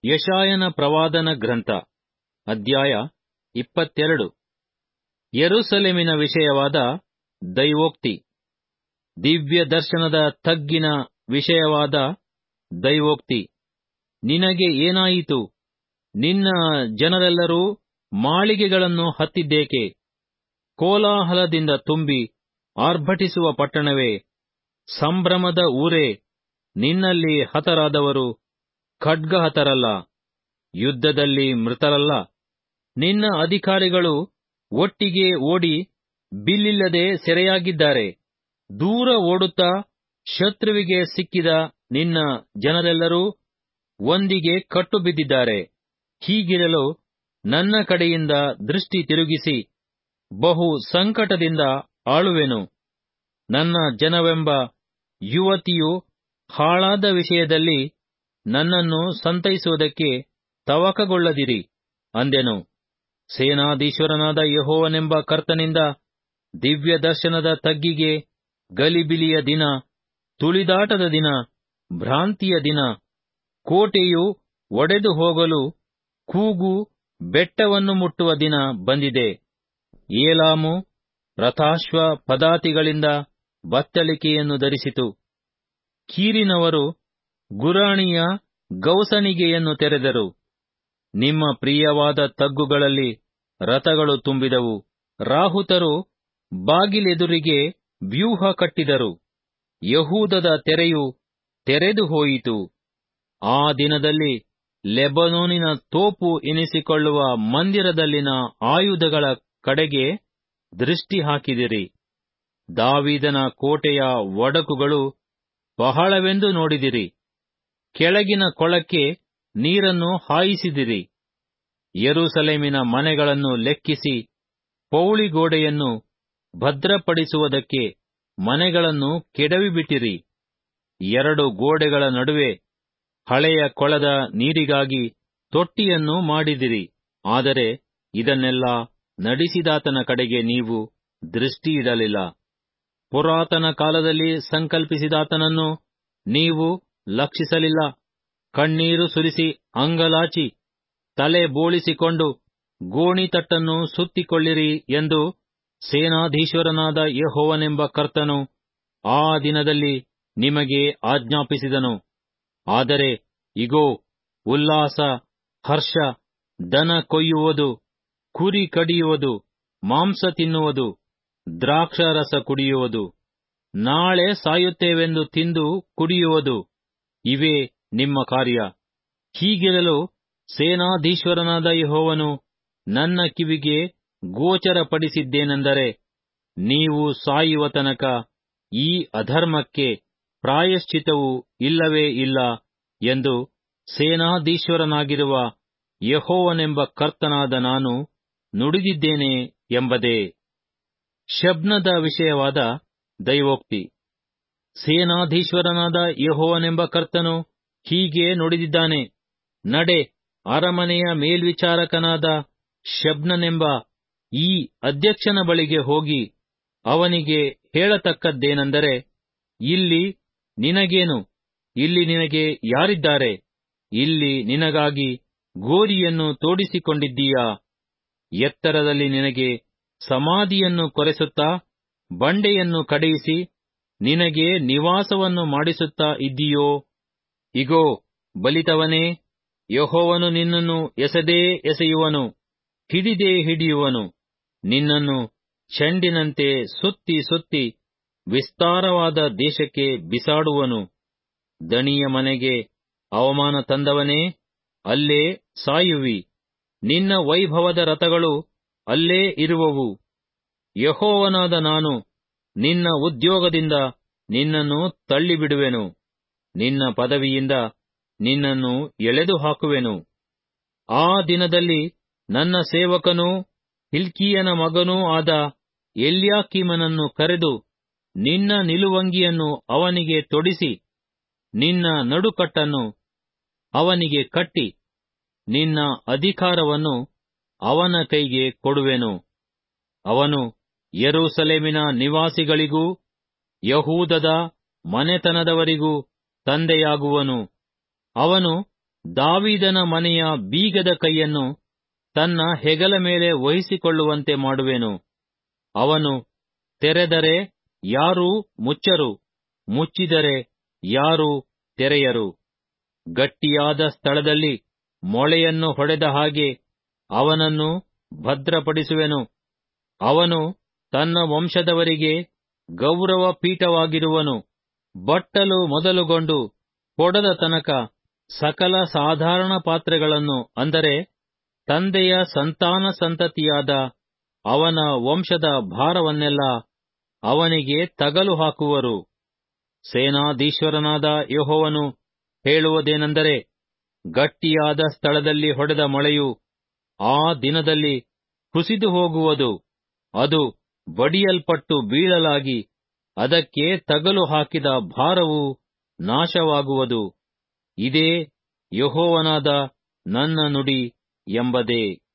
ಯೆಶಾಯನ ಪ್ರವಾದನ ಗ್ರಂಥ ಅಧ್ಯಾಯ 22. ಯೆರೂಸಲೇಮಿನ ವಿಷಯವಾದ ದೈವೋಕ್ತಿ. ದಿವ್ಯ ದರ್ಶನದ ತಗ್ಗಿನ ವಿಷಯವಾದ ದೈವೋಕ್ತಿ. ನಿನಗೆ ಏನಾಯಿತು? ನಿನ್ನ ಜನರೆಲ್ಲರೂ ಮಾಳಿಗೆಗಳನ್ನು ಹತ್ತಿದ್ದೇಕೆ? ಕೋಲಾಹಲದಿಂದ ತುಂಬಿ ಆರ್ಭಟಿಸುವ ಪಟ್ಟಣವೇ, ಸಂಭ್ರಮದ ಊರೇ, ನಿನ್ನಲ್ಲಿ ಹತರಾದವರು ಖಡ್ಗಹತರಲ್ಲ, ಯುದ್ಧದಲ್ಲಿ ಮೃತರಲ್ಲ. ನಿನ್ನ ಅಧಿಕಾರಿಗಳು ಒಟ್ಟಿಗೆ ಓಡಿ ಬಿಲ್ಲಿಲ್ಲದೆ ಸೆರೆಯಾಗಿದ್ದಾರೆ. ದೂರ ಓಡುತ್ತಾ ಶತ್ರುವಿಗೆ ಸಿಕ್ಕಿದ ನಿನ್ನ ಜನರೆಲ್ಲರೂ ಒಂದಿಗೆ ಕಟ್ಟು ಬಿದ್ದಿದ್ದಾರೆ. ಹೀಗಿರಲು ನನ್ನ ಕಡೆಯಿಂದ ದೃಷ್ಟಿ ತಿರುಗಿಸಿ ಬಹು ಸಂಕಟದಿಂದ ಆಳುವೆನು. ನನ್ನ ಜನವೆಂಬ ಯುವತಿಯು ಹಾಳಾದ ವಿಷಯದಲ್ಲಿ ನನ್ನನ್ನು ಸಂತೈಸುವುದಕ್ಕೆ ತವಕಗೊಳ್ಳದಿರಿ ಅಂದೆನು. ಸೇನಾಧೀಶ್ವರನಾದ ಯೆಹೋವನೆಂಬ ಕರ್ತನಿಂದ ದಿವ್ಯ ದರ್ಶನದ ತಗ್ಗಿಗೆ ಗಲಿಬಿಲಿಯ ದಿನ, ತುಳಿದಾಟದ ದಿನ, ಭ್ರಾಂತಿಯ ದಿನ, ಕೋಟೆಯು ಒಡೆದು ಹೋಗಲು ಕೂಗು ಬೆಟ್ಟವನ್ನು ಮುಟ್ಟುವ ದಿನ ಬಂದಿದೆ. ಏಲಾಮು ರಥಾಶ್ವ ಪದಾತಿಗಳಿಂದ ಬತ್ತಳಿಕೆಯನ್ನು ಧರಿಸಿತು. ಕೀರಿನವರು ಗುರಾಣಿಯ ಗೌಸಣಿಗೆಯನ್ನು ತೆರೆದರು. ನಿಮ್ಮ ಪ್ರಿಯವಾದ ತಗ್ಗುಗಳಲ್ಲಿ ರಥಗಳು ತುಂಬಿದವು. ರಾಹುತರು ಬಾಗಿಲೆದುರಿಗೆ ವ್ಯೂಹ ಕಟ್ಟಿದರು. ಯಹೂದದ ತೆರೆಯು ತೆರೆದು ಹೋಯಿತು. ಆ ದಿನದಲ್ಲಿ ಲೆಬನೋನಿನ ತೋಪು ಎನಿಸಿಕೊಳ್ಳುವ ಮಂದಿರದಲ್ಲಿನ ಆಯುಧಗಳ ಕಡೆಗೆ ದೃಷ್ಟಿ ಹಾಕಿದಿರಿ. ದಾವೀದನ ಕೋಟೆಯ ಒಡಕುಗಳು ಬಹಳವೆಂದು ನೋಡಿದಿರಿ. ಕೆಳಗಿನ ಕೊಳಕ್ಕೆ ನೀರನ್ನು ಹಾಯಿಸಿದಿರಿ. ಯೆರೂಸಲೇಮಿನ ಮನೆಗಳನ್ನು ಲೆಕ್ಕಿಸಿ ಪೌಳಿಗೋಡೆಯನ್ನು ಭದ್ರಪಡಿಸುವುದಕ್ಕೆ ಮನೆಗಳನ್ನು ಕೆಡವಿಬಿಟ್ಟಿರಿ. 2 ಗೋಡೆಗಳ ನಡುವೆ ಹಳೆಯ ಕೊಳದ ನೀರಿಗಾಗಿ ತೊಟ್ಟಿಯನ್ನು ಮಾಡಿದಿರಿ. ಆದರೆ ಇದನ್ನೆಲ್ಲ ನಡೆಸಿದಾತನ ಕಡೆಗೆ ನೀವು ದೃಷ್ಟಿಯಿಡಲಿಲ್ಲ. ಪುರಾತನ ಕಾಲದಲ್ಲಿ ಸಂಕಲ್ಪಿಸಿದಾತನನ್ನು ನೀವು ಲಕ್ಷಿಸಲಿಲ್ಲ. ಕಣ್ಣೀರು ಸುರಿಸಿ ಅಂಗಲಾಚಿ ತಲೆ ಬೋಳಿಸಿಕೊಂಡು ಗೋಣಿತಟ್ಟನ್ನು ಸುತ್ತಿಕೊಳ್ಳಿರಿ ಎಂದು ಸೇನಾಧೀಶ್ವರನಾದ ಯೆಹೋವನೆಂಬ ಕರ್ತನು ಆ ದಿನದಲ್ಲಿ ನಿಮಗೆ ಆಜ್ಞಾಪಿಸಿದನು. ಆದರೆ ಇಗೋ, ಉಲ್ಲಾಸ, ಹರ್ಷ, ದನ ಕೊಯ್ಯುವುದು, ಕುರಿ ಕಡಿಯುವುದು, ಮಾಂಸ ತಿನ್ನುವುದು, ದ್ರಾಕ್ಷಾರಸ ಕುಡಿಯುವುದು, ನಾಳೆ ಸಾಯುತ್ತೇವೆಂದು ತಿಂದು ಕುಡಿಯುವುದು, ಇವೇ ನಿಮ್ಮ ಕಾರ್ಯ. ಹೀಗಿರಲು ಸೇನಾಧೀಶ್ವರನಾದ ಯೆಹೋವನು ನನ್ನ ಕಿವಿಗೆ ಗೋಚರಪಡಿಸಿದ್ದೇನೆಂದರೆ, ನೀವು ಸಾಯುವ ತನಕ ಈ ಅಧರ್ಮಕ್ಕೆ ಪ್ರಾಯಶ್ಚಿತ್ತವು ಇಲ್ಲವೇ ಇಲ್ಲ ಎಂದು ಸೇನಾಧೀಶ್ವರನಾಗಿರುವ ಯೆಹೋವನೆಂಬ ಕರ್ತನಾದ ನಾನು ನುಡಿದಿದ್ದೇನೆ ಎಂಬುದೇ. ಶಬ್ನದ ವಿಷಯವಾದ ದೈವೋಕ್ತಿ. ಸೇನಾಧೀಶ್ವರನಾದ ಯೆಹೋವನೆಂಬ ಕರ್ತನು ಹೀಗೆ ನುಡಿದಿದ್ದಾನೆ. ನಡೆ, ಅರಮನೆಯ ಮೇಲ್ವಿಚಾರಕನಾದ ಶಬ್ನನೆಂಬ ಈ ಅಧ್ಯಕ್ಷನ ಬಳಿಗೆ ಹೋಗಿ ಅವನಿಗೆ ಹೇಳತಕ್ಕದ್ದೇನೆಂದರೆ, ಇಲ್ಲಿ ನಿನಗೇನು? ಇಲ್ಲಿ ನಿನಗೆ ಯಾರಿದ್ದಾರೆ? ಇಲ್ಲಿ ನಿನಗಾಗಿ ಗೋರಿಯನ್ನು ತೋಡಿಸಿಕೊಂಡಿದ್ದೀಯಾ? ಎತ್ತರದಲ್ಲಿ ನಿನಗೆ ಸಮಾಧಿಯನ್ನು ಕೊರೆಸುತ್ತಾ ಬಂಡೆಯನ್ನು ಕಡೆಯಿಸಿ ನಿನಗೆ ನಿವಾಸವನ್ನು ಮಾಡಿಸುತ್ತಾ ಇದ್ದೀಯೋ? ಇಗೋ, ಬಲಿತವನೇ, ಯೆಹೋವನು ನಿನ್ನನ್ನು ಎಸೆದೇ ಎಸೆಯುವನು, ಹಿಡಿದೇ ಹಿಡಿಯುವನು. ನಿನ್ನನ್ನು ಚೆಂಡಿನಂತೆ ಸುತ್ತಿ ಸುತ್ತಿ ವಿಸ್ತಾರವಾದ ದೇಶಕ್ಕೆ ಬಿಸಾಡುವನು. ದಣಿಯ ಮನೆಗೆ ಅವಮಾನ ತಂದವನೇ, ಅಲ್ಲೇ ಸಾಯುವಿ. ನಿನ್ನ ವೈಭವದ ರಥಗಳು ಅಲ್ಲೇ ಇರುವವು. ಯೆಹೋವನಾದ ನಾನು ನಿನ್ನ ಉದ್ಯೋಗದಿಂದ ನಿನ್ನನ್ನು ತಳ್ಳಿಬಿಡುವೆನು. ನಿನ್ನ ಪದವಿಯಿಂದ ನಿನ್ನನ್ನು ಎಳೆದು ಹಾಕುವೆನು. ಆ ದಿನದಲ್ಲಿ ನನ್ನ ಸೇವಕನೂ ಹಿಲ್ಕೀಯನ ಮಗನೂ ಆದ ಎಲ್ಯಾಕೀಮನನ್ನು ಕರೆದು ನಿನ್ನ ನಿಲುವಂಗಿಯನ್ನು ಅವನಿಗೆ ತೊಡಿಸಿ, ನಿನ್ನ ನಡುಕಟ್ಟನ್ನು ಅವನಿಗೆ ಕಟ್ಟಿ, ನಿನ್ನ ಅಧಿಕಾರವನ್ನು ಅವನ ಕೈಗೆ ಕೊಡುವೆನು. ಅವನು ಯೆರೂಸಲೇಮಿನ ನಿವಾಸಿಗಳಿಗೂ ಯಹೂದದ ಮನೆತನದವರಿಗೂ ತಂದೆಯಾಗುವನು. ಅವನು ದಾವೀದನ ಮನೆಯ ಬೀಗದ ಕೈಯನ್ನು ತನ್ನ ಹೆಗಲ ಮೇಲೆ ವಹಿಸಿಕೊಳ್ಳುವಂತೆ ಮಾಡುವೆನು. ಅವನು ತೆರೆದರೆ ಯಾರೂ ಮುಚ್ಚರು, ಮುಚ್ಚಿದರೆ ಯಾರೂ ತೆರೆಯರು. ಗಟ್ಟಿಯಾದ ಸ್ಥಳದಲ್ಲಿ ಮೊಳೆಯನ್ನು ಹೊಡೆದ ಹಾಗೆ ಅವನನ್ನು ಭದ್ರಪಡಿಸುವೆನು. ಅವನು ತನ್ನ ವಂಶದವರಿಗೆ ಗೌರವ ಪೀಠವಾಗಿರುವನು. ಬಟ್ಟಲು ಮೊದಲುಗೊಂಡು ಕೊಡದ ತನಕ ಸಕಲ ಸಾಧಾರಣ ಪಾತ್ರೆಗಳನ್ನು, ಅಂದರೆ ತಂದೆಯ ಸಂತಾನ ಸಂತತಿಯಾದ ಅವನ ವಂಶದ ಭಾರವನ್ನೆಲ್ಲ ಅವನಿಗೆ ತಗಲು ಹಾಕುವರು. ಸೇನಾಧೀಶ್ವರನಾದ ಯೆಹೋವನು ಹೇಳುವುದೇನೆಂದರೆ, ಗಟ್ಟಿಯಾದ ಸ್ಥಳದಲ್ಲಿ ಹೊಡೆದ ಮೊಳೆಯು ಆ ದಿನದಲ್ಲಿ ಕುಸಿದು ಹೋಗುವುದು. ಅದು ಬಡಿಯಲ್ಪಟ್ಟು ಬೀಳಲಾಗಿ ಅದಕ್ಕೆ ತಗಲು ಹಾಕಿದ ಭಾರವು ನಾಶವಾಗುವುದು. ಇದೇ ಯೆಹೋವನಾದ ನನ್ನ ನುಡಿ ಎಂಬುದೇ.